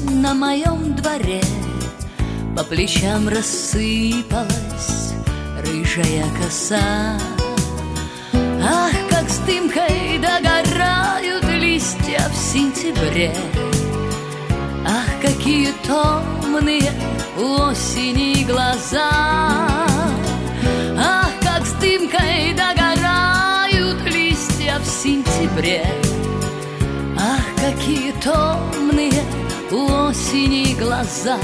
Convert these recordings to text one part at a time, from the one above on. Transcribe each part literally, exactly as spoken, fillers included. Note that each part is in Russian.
на моем дворе, по плечам рассыпалась рыжая коса. Ах, как с дымкой догорают листья в сентябре, ах, какие томные у осени глаза. Ах, как с дымкой догорают листья в сентябре, ах, какие томные у осени глаза.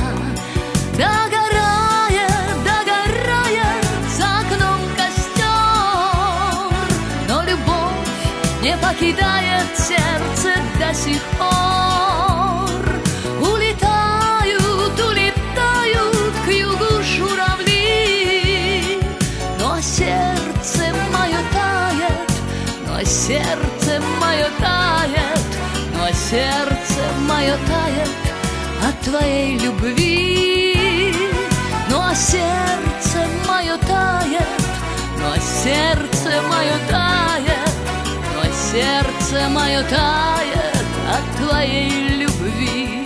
Догорает, догорает за окном костер, но любовь не покидает сердце до сих пор. Улетают, улетают к югу журавли, но сердце мое тает, но сердце мое тает, но сердце мое тает от твоей любви. Но сердце мое тает, но сердце мое тает, но сердце мое тает от твоей любви.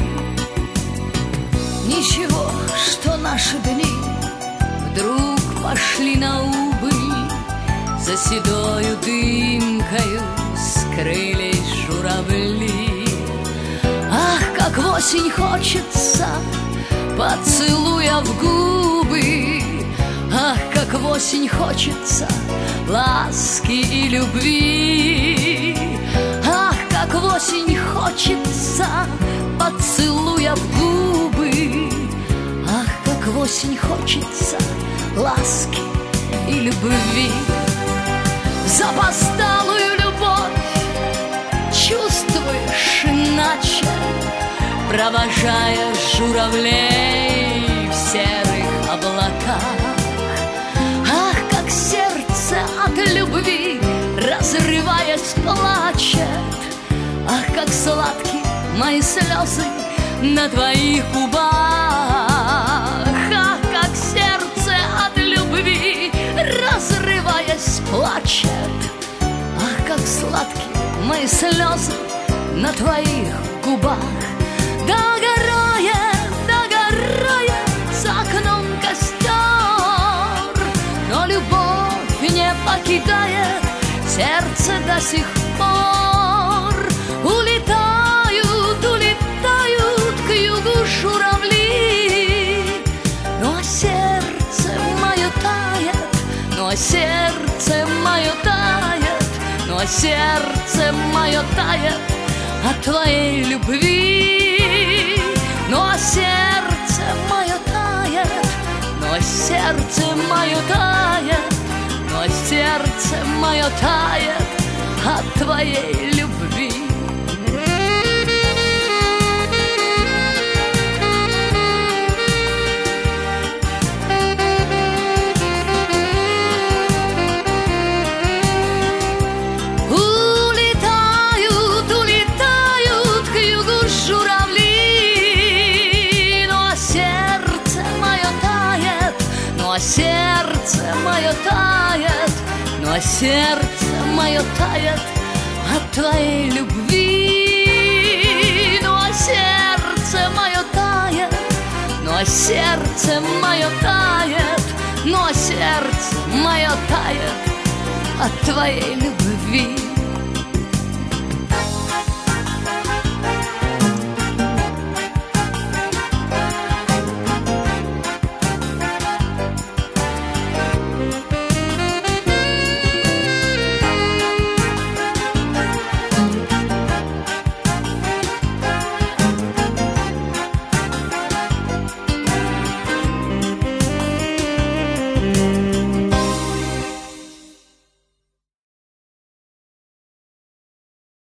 Ничего, что наши дни вдруг пошли на убыль, за седою дымкою скрылись журавли. Ах, как в осень хочется поцелуя в губы, ах, как в осень хочется ласки и любви. Ах, как в осень хочется поцелуя в губы, ах, как в осень хочется ласки и любви. Запоздалую любовь чувствуешь иначе, провожая журавлей в серых облаках. Ах, как сердце от любви, разрываясь, плачет. Ах, как сладки мои слезы на твоих губах. Ах, как сердце от любви, разрываясь, плачет. Ах, как сладки мои слезы на твоих губах. Догорает, догорает за окном костер, но любовь не покидает сердце до сих пор. Улетают, улетают к югу журавли, но сердце мое тает, но сердце мое тает, но сердце мое тает от твоей любви. Но сердце мое тает, но сердце мое тает, но сердце мое тает от твоей любви. Сердце мое тает, но сердце мое тает от твоей любви. Но сердце мое тает, но сердце мое тает, но сердце мое тает от твоей любви.